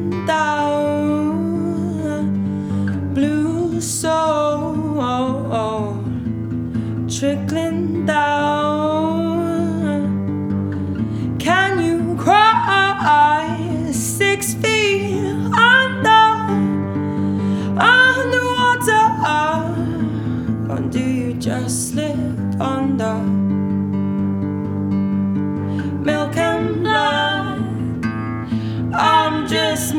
down, blue soul trickling down. Can you cry 6 feet underwater? Or do you just slip under?